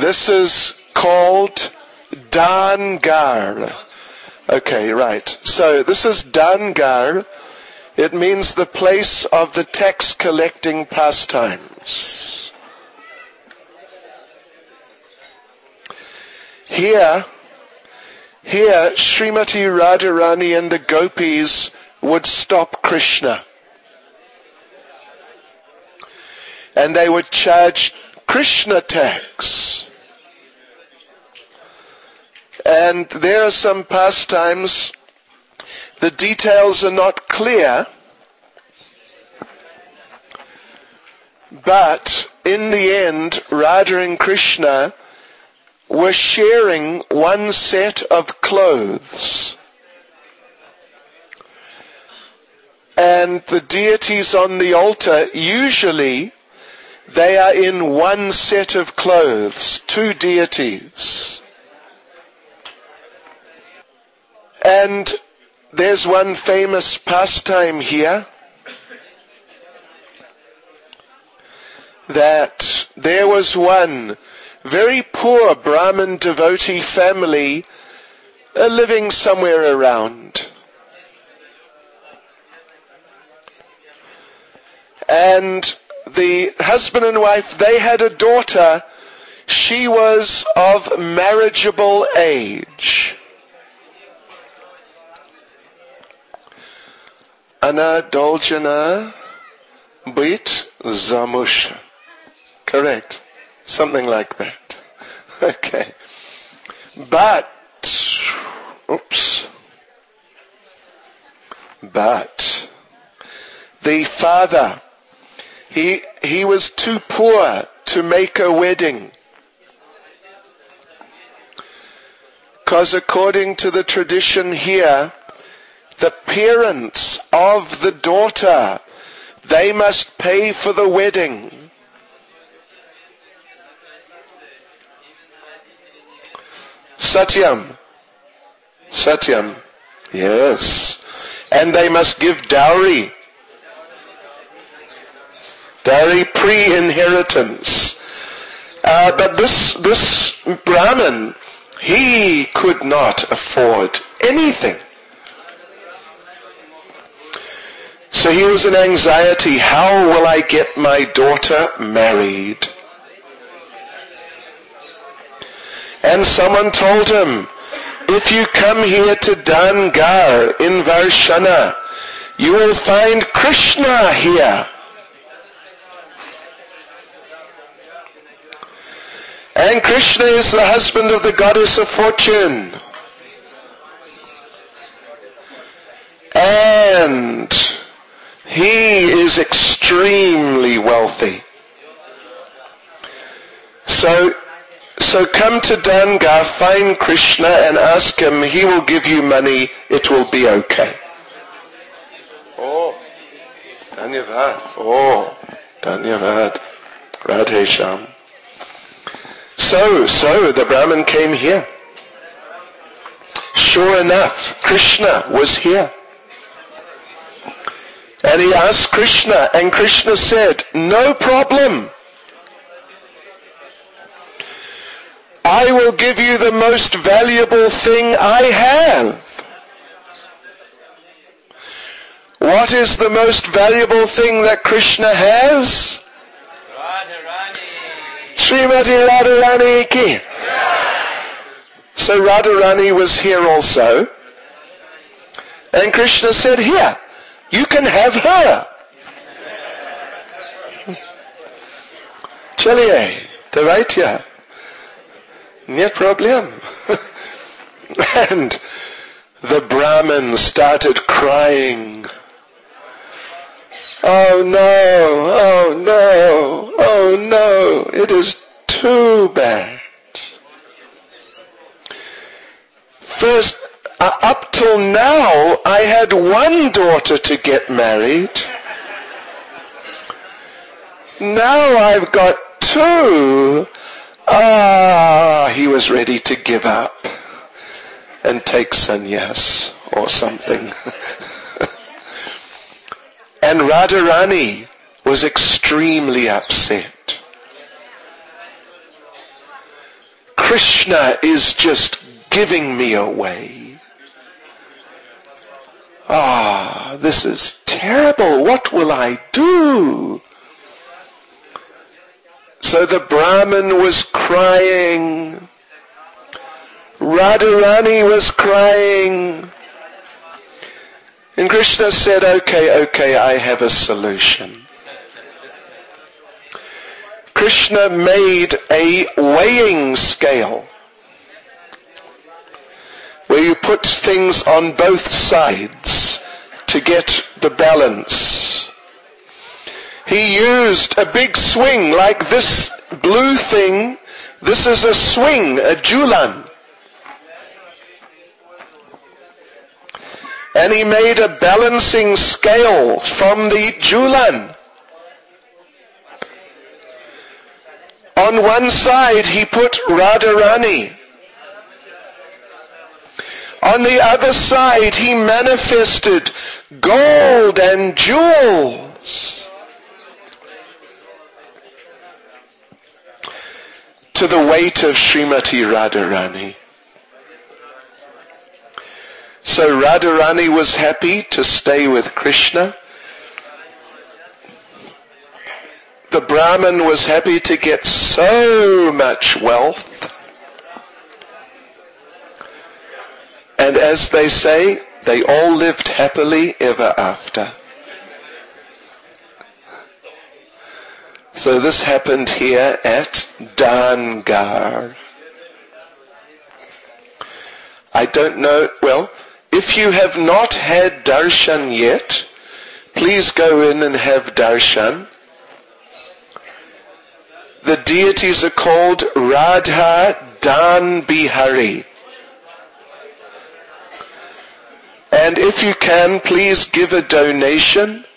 This is called Dangar. Okay, right. So this is Dangar. It means the place of the tax collecting pastimes. Here, Srimati Radharani and the gopis would stop Krishna. And they would charge Krishna tax. And there are some pastimes, the details are not clear, but in the end, Radha and Krishna were sharing one set of clothes. And the deities on the altar, usually, they are in one set of clothes, two deities. And there's one famous pastime here, that there was one very poor Brahmin devotee family living somewhere around. And the husband and wife, they had a daughter. She was of marriageable age. Ana Doljana Bit Zamusha. Correct. Something like that. Okay. But the father, he was too poor to make a wedding. Because according to the tradition here, the parents of the daughter, they must pay for the wedding. Satyam. Yes. And they must give dowry. Dowry pre-inheritance. But this Brahmin, he could not afford anything. So he was in anxiety. How will I get my daughter married? And someone told him, if you come here to Dangar in Varshana, you will find Krishna here. And Krishna is the husband of the goddess of fortune. And he is extremely wealthy. So come to Dangar, find Krishna and ask him, he will give you money, it will be okay. Oh, Dhanyavad. Radhe Shyam. So the Brahmin came here. Sure enough, Krishna was here. And he asked Krishna, and Krishna said, no problem. I will give you the most valuable thing I have. What is the most valuable thing that Krishna has? Radharani. Srimati Radharani ki. So Radharani was here also. And Krishna said, here, you can have her. Chaliye, Davaitya. No problem. And the Brahmin started crying. Oh no, it is too bad. First, up till now, I had one daughter to get married. Now I've got two. He was ready to give up and take sannyas or something. And Radharani was extremely upset. Krishna is just giving me away. This is terrible. What will I do? So the Brahmin was crying. Radharani was crying. And Krishna said, okay, I have a solution. Krishna made a weighing scale where you put things on both sides to get the balance. He used a big swing like this blue thing. This is a swing, a julan. And he made a balancing scale from the julan. On one side he put Radharani. On the other side he manifested gold and jewels. To the weight of Srimati Radharani. So Radharani was happy to stay with Krishna. The Brahmin was happy to get so much wealth. And as they say, they all lived happily ever after. So this happened here at Dangar. I don't know, well, if you have not had darshan yet, please go in and have darshan. The deities are called Radha Dan Bihari. And if you can, please give a donation